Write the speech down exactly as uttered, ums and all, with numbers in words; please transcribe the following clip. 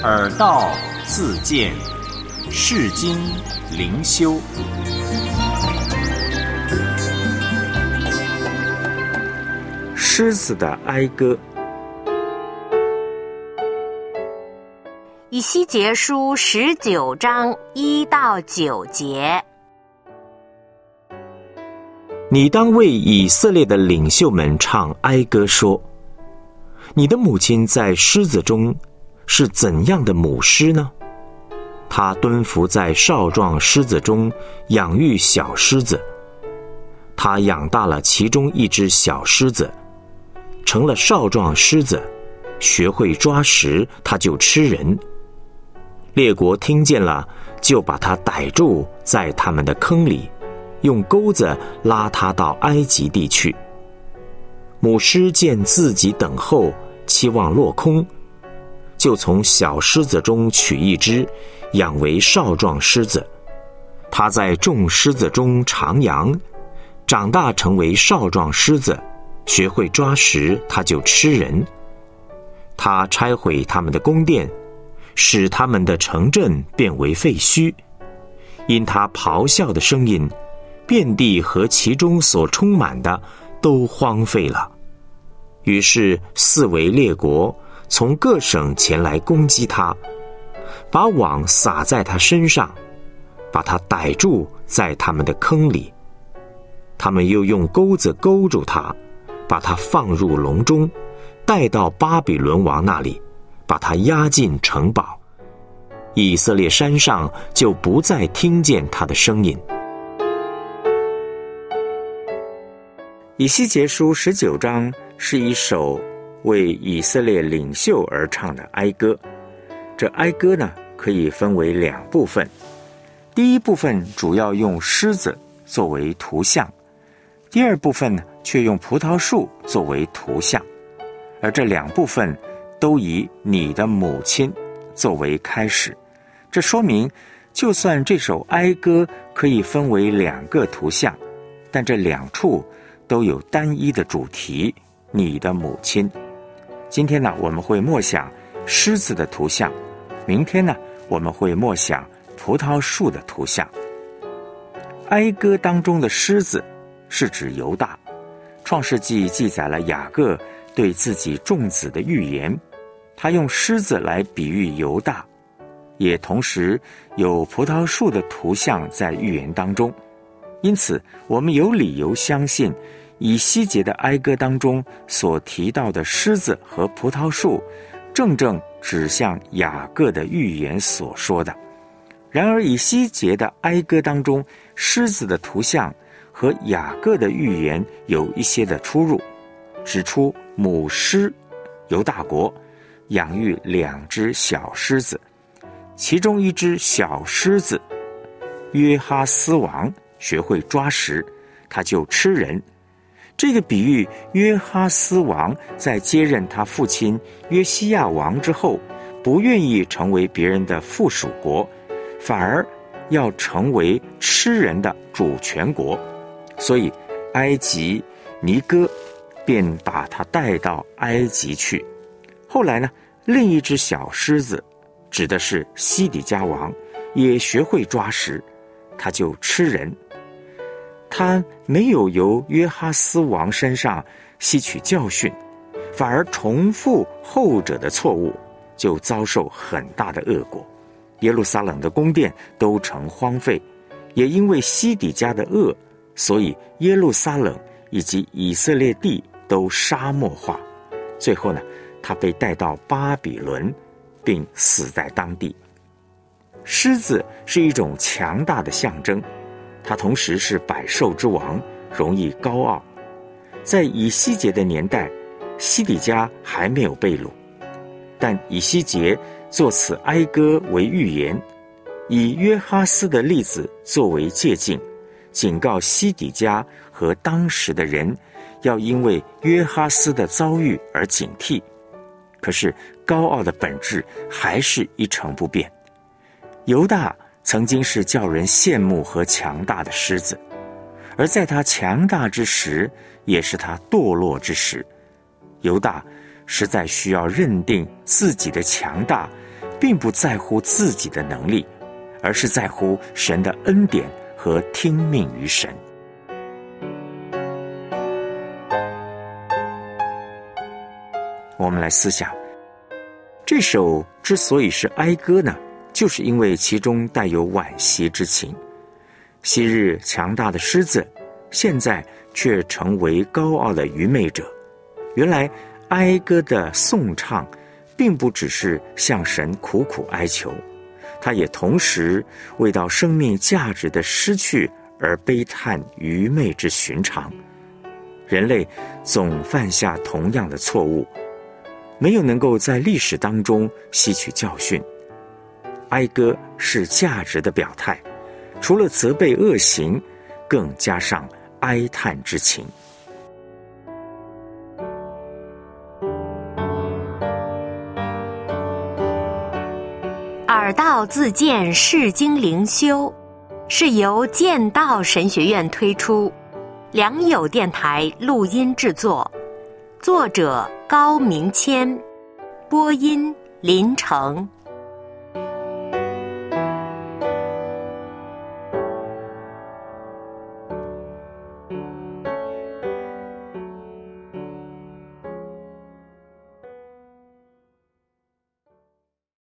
耳道自见，世经灵修。 狮子的哀歌。 以西结书十九章一到九节。 你当为以色列的领袖们唱哀歌说，你的母亲在狮子中是怎样的母狮呢？她蹲伏在少壮狮子中养育小狮子，她养大了其中一只小狮子，成了少壮狮子，学会抓食，它就吃人。列国听见了，就把他逮住，在他们的坑里，用钩子拉他到埃及地去。母狮见自己等候，期望落空，就从小狮子中取一只，养为少壮狮子。他在众狮子中徜徉，长大成为少壮狮子，学会抓食，他就吃人。他拆毁他们的宫殿，使他们的城镇变为废墟。因他咆哮的声音，遍地和其中所充满的都荒废了。于是四围列国从各省前来攻击他，把网撒在他身上，把他逮住在他们的坑里。他们又用钩子勾住他，把他放入笼中，带到巴比伦王那里，把他押进城堡。以色列山上就不再听见他的声音。以西结书十九章是一首为以色列领袖而唱的哀歌。这哀歌呢，可以分为两部分。第一部分主要用狮子作为图像，第二部分呢，却用葡萄树作为图像。而这两部分都以你的母亲作为开始。这说明，就算这首哀歌可以分为两个图像，但这两处都有单一的主题，你的母亲。今天呢，我们会默想狮子的图像，明天呢，我们会默想葡萄树的图像。哀歌当中的狮子是指犹大。创世纪记载了雅各对自己众子的预言，他用狮子来比喻犹大，也同时有葡萄树的图像在预言当中。因此我们有理由相信，以西结的哀歌当中所提到的狮子和葡萄树，正正指向雅各的预言所说的。然而以西结的哀歌当中，狮子的图像和雅各的预言有一些的出入，指出母狮犹大国养育两只小狮子，其中一只小狮子约哈斯王学会抓食，他就吃人。这个比喻，约哈斯王在接任他父亲约西亚王之后，不愿意成为别人的附属国，反而要成为吃人的主权国。所以埃及尼哥便把他带到埃及去。后来呢，另一只小狮子指的是西底家王，也学会抓食，他就吃人。他没有由约哈斯王身上吸取教训，反而重复后者的错误，就遭受很大的恶果。耶路撒冷的宫殿都成荒废，也因为西底家的恶，所以耶路撒冷以及以色列地都沙漠化。最后呢，他被带到巴比伦，并死在当地。狮子是一种强大的象征，它同时是百兽之王，容易高傲。在以西结的年代，西底家还没有被掳，但以西结作此哀歌为预言，以约哈斯的例子作为借鉴，警告西底家和当时的人要因为约哈斯的遭遇而警惕。可是高傲的本质还是一成不变。犹大曾经是叫人羡慕和强大的狮子，而在他强大之时，也是他堕落之时。犹大实在需要认定自己的强大并不在乎自己的能力，而是在乎神的恩典和听命于神。我们来思想，这首之所以是哀歌呢，就是因为其中带有惋惜之情。昔日强大的狮子，现在却成为高傲的愚昧者。原来哀歌的颂唱并不只是向神苦苦哀求，它也同时为到生命价值的失去而悲叹愚昧之寻常。人类总犯下同样的错误，没有能够在历史当中吸取教训。哀歌是价值的表态，除了责备恶行，更加上哀叹之情。 耳道自荐释经灵修是由剑道神学院推出，良友电台录音制作，作者高明谦，播音林成。